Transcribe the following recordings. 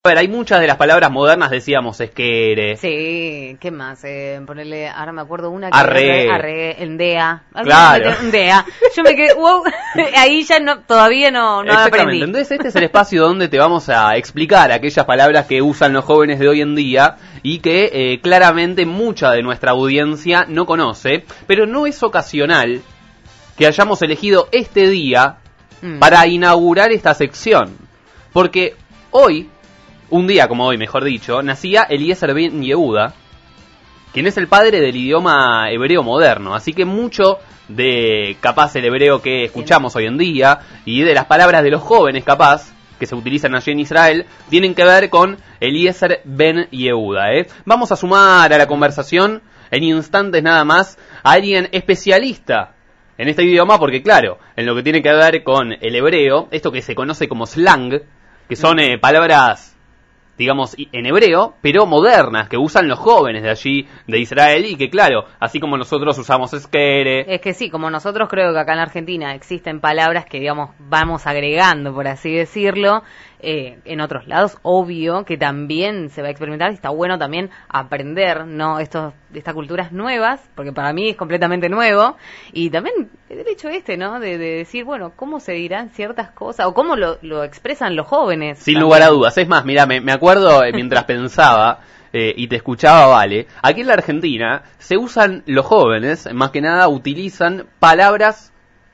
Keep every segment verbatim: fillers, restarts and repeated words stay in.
A ver, hay muchas de las palabras modernas, decíamos, esquere. Sí, ¿qué más? Eh, ponerle, ahora me acuerdo una que... Arre. Arre, endea. Claro. Endea. Yo me quedé, wow, ahí ya no, todavía no, no Exactamente. aprendí. Entonces este es el espacio donde te vamos a explicar aquellas palabras que usan los jóvenes de hoy en día y que eh, claramente mucha de nuestra audiencia no conoce, pero no es ocasional que hayamos elegido este día mm. para inaugurar esta sección. Porque hoy... Un día como hoy, mejor dicho, nacía Eliezer ben Yehuda, quien es el padre del idioma hebreo moderno. Así que mucho de, capaz, el hebreo que escuchamos hoy en día y de las palabras de los jóvenes, capaz, que se utilizan allí en Israel, tienen que ver con Eliezer ben Yehuda, ¿eh? Vamos a sumar a la conversación, en instantes nada más, a alguien especialista en este idioma, porque claro, en lo que tiene que ver con el hebreo, esto que se conoce como slang, que son eh, palabras... digamos, en hebreo, pero modernas, que usan los jóvenes de allí, de Israel, y que claro, así como nosotros usamos esquere... Es que sí, como nosotros creo que acá en Argentina existen palabras que, digamos, vamos agregando, por así decirlo, eh, en otros lados, obvio que también se va a experimentar, y está bueno también aprender, ¿no? Estos, estas culturas nuevas, porque para mí es completamente nuevo, y también el hecho este, ¿no? De, de decir, bueno, ¿cómo se dirán ciertas cosas? O cómo lo, lo expresan los jóvenes. Sin también. lugar a dudas. Es más, mira, me, me acuerdo eh, mientras pensaba eh, y te escuchaba, Vale, aquí en la Argentina se usan, los jóvenes, más que nada, utilizan palabras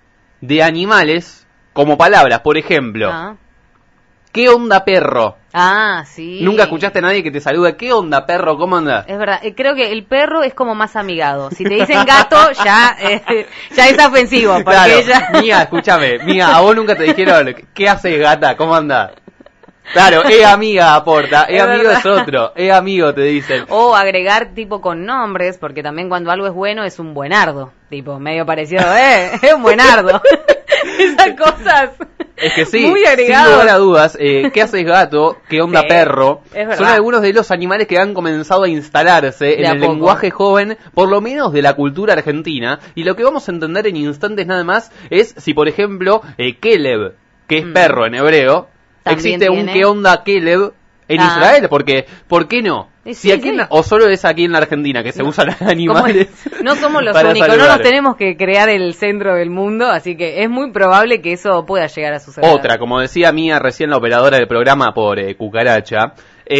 de animales como palabras. Por ejemplo, ah. ¿qué onda, perro? Ah, sí. Nunca escuchaste a nadie que te salude, ¿qué onda, perro? ¿Cómo anda? Es verdad, eh, creo que el perro es como más amigado. Si te dicen gato, ya eh, ya es ofensivo. Porque claro, ella... Mía, escúchame, Mía, a vos nunca te dijeron, ¿qué haces, gata? ¿Cómo anda? Claro, es amiga, aporta, es, es amigo verdad. Es otro, es amigo, te dicen. O agregar tipo con nombres, porque también cuando algo es bueno es un buenardo, tipo medio parecido, eh, es un buenardo. Esas cosas. Es que sí, muy agregado. Sin lugar a dudas, eh, ¿qué haces, gato? ¿Qué onda, sí, perro? Son algunos de los animales que han comenzado a instalarse de en a el poco. lenguaje joven, por lo menos de la cultura argentina, y lo que vamos a entender en instantes nada más es si, por ejemplo, eh, Kelev, que es mm. perro en hebreo, existe tiene. un ¿qué onda, Kelev? En ah. Israel, porque, ¿por qué no? Sí, si aquí sí. en la, o solo es aquí en la Argentina que se no. usan animales. No somos los únicos, saludar. No nos tenemos que crear el centro del mundo, así que es muy probable que eso pueda llegar a suceder. Otra, como decía Mía recién, la operadora del programa por eh, Cucaracha,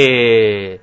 eh,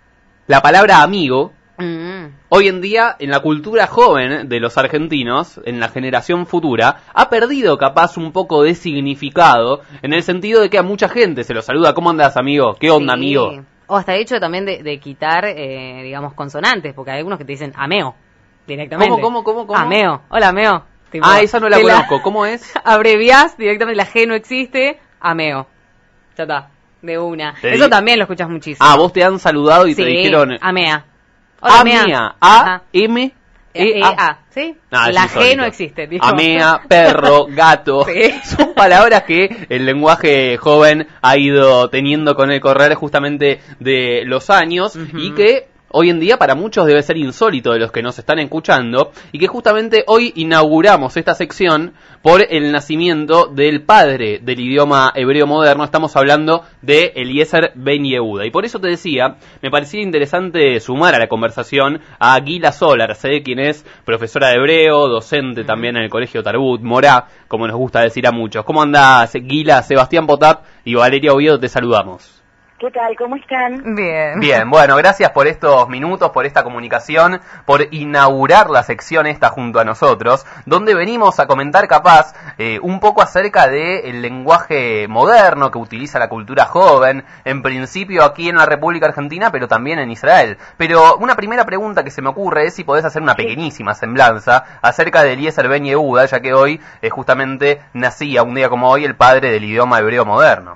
la palabra amigo, mm. hoy en día en la cultura joven de los argentinos, en la generación futura, ha perdido capaz un poco de significado, en el sentido de que a mucha gente se lo saluda, ¿cómo andás, amigo? ¿Qué onda, sí. amigo? O hasta hecho también de, de quitar, eh, digamos, consonantes, porque hay algunos que te dicen ameo, directamente. ¿Cómo, cómo, cómo, cómo? Ameo, hola, ameo. Tipo, ah, esa no la conozco, la, ¿cómo es? Abreviás directamente, la G no existe, ameo. Ya está, de una. ¿Te Eso di? También lo escuchas muchísimo. Ah, vos te han saludado y sí, te dijeron... amea. Hola, amea. Amea, A, M... E, A, ¿sí? Ah, la G solito. No existe. Digo. Amea, perro, gato. Sí. Son palabras que el lenguaje joven ha ido teniendo con el correr justamente de los años uh-huh. y que hoy en día para muchos debe ser insólito de los que nos están escuchando y que justamente hoy inauguramos esta sección por el nacimiento del padre del idioma hebreo moderno. Estamos hablando de Eliezer ben Yehuda. Y por eso te decía, me parecía interesante sumar a la conversación a Gila Solar, ¿sí? Quien es profesora de hebreo, docente también en el Colegio Tarbut, Morá, como nos gusta decir a muchos. ¿Cómo andás, Gila? Sebastián Potap y Valeria Oviedo, te saludamos. ¿Qué tal? ¿Cómo están? Bien. Bien, bueno, gracias por estos minutos, por esta comunicación, por inaugurar la sección esta junto a nosotros, donde venimos a comentar capaz eh, un poco acerca del lenguaje moderno que utiliza la cultura joven, en principio aquí en la República Argentina, pero también en Israel. Pero una primera pregunta que se me ocurre es si podés hacer una pequeñísima semblanza acerca de Eliezer ben Yehuda, ya que hoy eh, justamente nacía, un día como hoy, el padre del idioma hebreo moderno.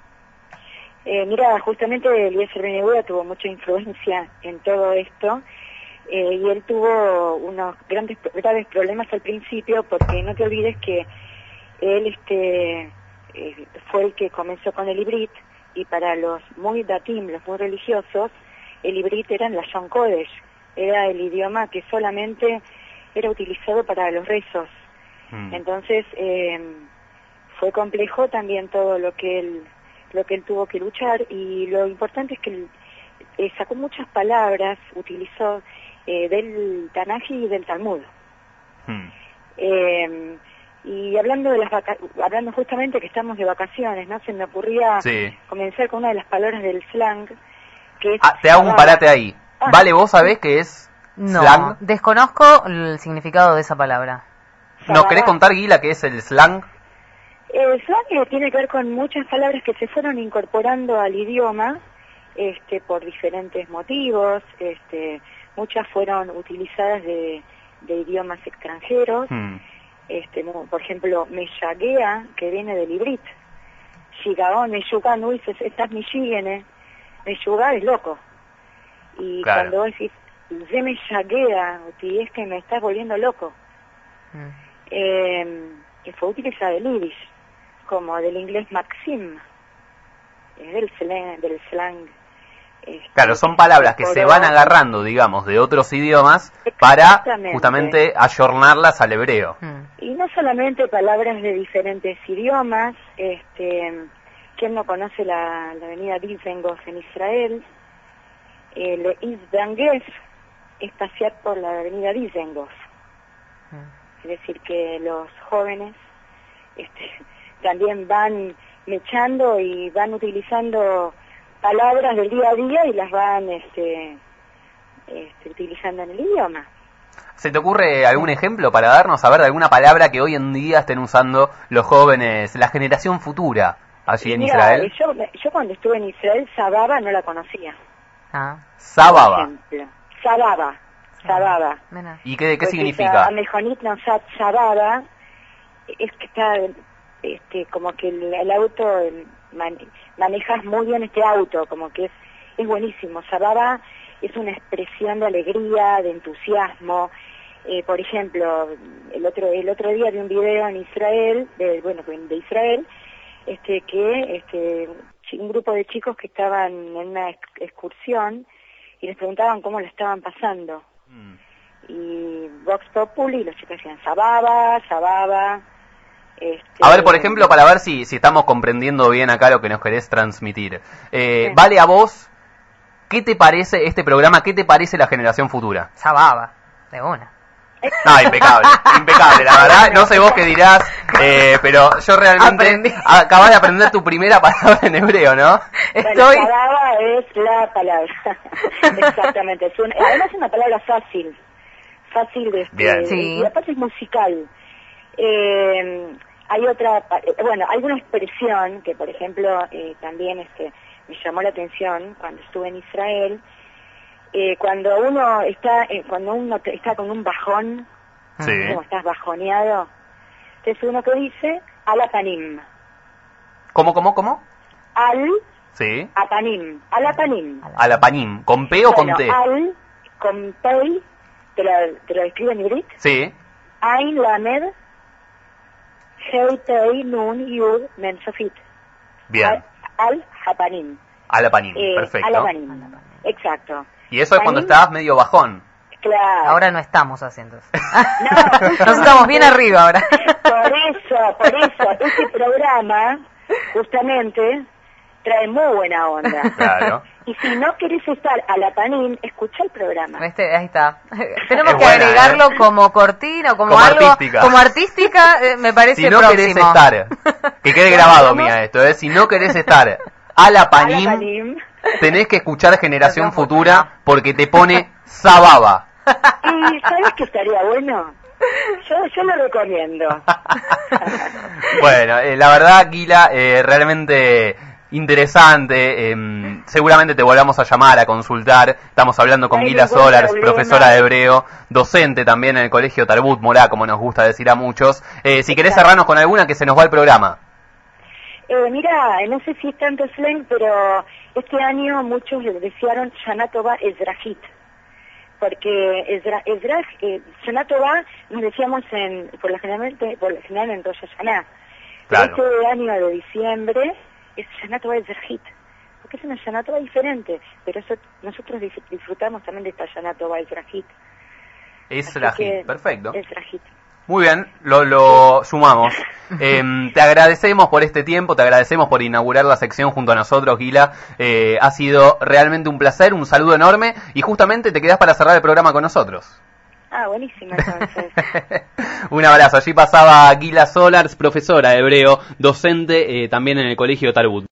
Eh, mira, justamente Eliezer ben Yehuda tuvo mucha influencia en todo esto eh, y él tuvo unos grandes graves problemas al principio porque no te olvides que él este eh, fue el que comenzó con el ibrit y para los muy datim, los muy religiosos, el ibrit era en la Lashon Kodesh, era el idioma que solamente era utilizado para los rezos. Mm. Entonces eh, fue complejo también todo lo que él lo que él tuvo que luchar, y lo importante es que él eh, sacó muchas palabras, utilizó eh, del Tanaj y del Talmud. Hmm. Eh, y hablando de las vaca hablando justamente que estamos de vacaciones, ¿no? Se me ocurría sí. comenzar con una de las palabras del slang, que es... Ah, te hago un parate ahí. Ah. Vale, ¿vos sabés qué es No, slang? desconozco el significado de esa palabra. ¿Nos querés contar, Guila, qué es el slang? El slang tiene que ver con muchas palabras que se fueron incorporando al idioma este, por diferentes motivos. Este, muchas fueron utilizadas de, de idiomas extranjeros. Hmm. Este, no, por ejemplo, Meshaguea, que viene del ibrit. Shigaón, Meshugá, no dices, estás Mishigene. Meshugá es loco. Y claro. cuando vos decís, Ze Meshaguea, es que me estás volviendo loco. Mm. Eh, que fue utilizada del yiddish, como del inglés maxim, es del slang, del slang. Este, Claro, son palabras que se van agarrando, digamos, de otros idiomas para justamente ayornarlas al hebreo. Mm. Y no solamente palabras de diferentes idiomas, este, ¿quién no conoce la, la avenida Dizengoff en Israel? El Isdanges es pasear por la avenida Dizengoff. Mm. Es decir, que los jóvenes este, también van mechando y van utilizando palabras del día a día y las van este, este, utilizando en el idioma. ¿Se te ocurre algún ejemplo para darnos a ver de alguna palabra que hoy en día estén usando los jóvenes, la generación futura allí en Mira, Israel? Yo, yo cuando estuve en Israel, Sababa no la conocía. Ah. Sababa. Por ejemplo, Sababa. Sababa. ¿Y qué, qué Pues significa? Mejonit Nosat Sababa es que está este, como que el, el auto, man, manejas muy bien este auto, como que es, es buenísimo. Sababa es una expresión de alegría, de entusiasmo. Eh, por ejemplo, el otro el otro día vi un video en Israel, de, bueno, de Israel, este que este un grupo de chicos que estaban en una excursión y les preguntaban cómo lo estaban pasando. Mm. Y Vox Populi, los chicos decían Sababa, Sababa. Este, a ver, por ejemplo, para ver si, si estamos comprendiendo bien acá lo que nos querés transmitir. Eh, sí. Vale, a vos, ¿qué te parece este programa? ¿Qué te parece la generación futura? Sababa, de una. No, impecable, impecable, la verdad, no sé vos qué dirás, eh, pero yo realmente Aprendí. acabas de aprender tu primera palabra en hebreo, ¿no? Bueno, Estoy... Sababa es la palabra, exactamente, es una, además es una palabra fácil, fácil de, Bien. Sí. Y aparte es musical. Eh, hay otra, bueno, hay una expresión que, por ejemplo, eh, también este, me llamó la atención cuando estuve en Israel. Eh, cuando uno está eh, cuando uno está con un bajón, sí. como estás bajoneado, entonces uno que dice al apanim. ¿Cómo, cómo, cómo? Al sí. apanim, al apanim. Al apanim, ¿con P o bueno, con T? Al, con P, te lo, te lo escribo en ibrit. Sí. Ain lamed, hei tei nun yud men sofit. Bien. Al, al apanim. Al apanim, Eh, perfecto. al apanim, exacto. Y eso es cuando estás medio bajón. Claro. Ahora no estamos haciendo eso. No, Nos estamos bien arriba ahora. Por eso, por eso, este programa, justamente, trae muy buena onda. Claro. Y si no querés estar a la panín, escucha el programa. Este, ahí está. Tenemos Es que buena, agregarlo ¿eh? como cortina o como, Como algo. artística. Como artística, eh, me parece Si no próximo. querés estar, que quede grabado, mía, esto, ¿eh? Si no querés estar a la panim, A la panín. tenés que escuchar Generación Generación Futura Futura. porque te pone Sababa. ¿Y sabes qué estaría bueno? Yo, yo lo recomiendo. Bueno, eh, la verdad, Guila, eh, realmente interesante. Eh, seguramente te volvamos a llamar a consultar. Estamos hablando con No hay Guila ningún Solars, problema. profesora de hebreo, docente también en el Colegio Tarbut Morá, como nos gusta decir a muchos. Eh, si querés Exacto. cerrarnos con alguna, que se nos va el programa. Eh, mira, no sé si es tanto slang, pero este año muchos le desearon Shana Tova Ezrahit. Porque Ezra, Ezra, eh, Shana Tova nos decíamos en, por lo generalmente, por lo general en Rosh Hashanah. Claro. Pero este año de diciembre es Shana Tova Ezrahit. Porque es una Shana Tova diferente, pero eso, nosotros disfrutamos también de esta Shana Tova Ezrahit. Es la hit, perfecto. Ezrahit. Muy bien, lo, lo sumamos. Eh, te agradecemos por este tiempo, te agradecemos por inaugurar la sección junto a nosotros, Gila. Eh, ha sido realmente un placer, un saludo enorme y justamente te quedás para cerrar el programa con nosotros. Ah, buenísimo entonces. Un abrazo. Allí pasaba Gila Solars, profesora de hebreo, docente eh, también en el Colegio Talbot.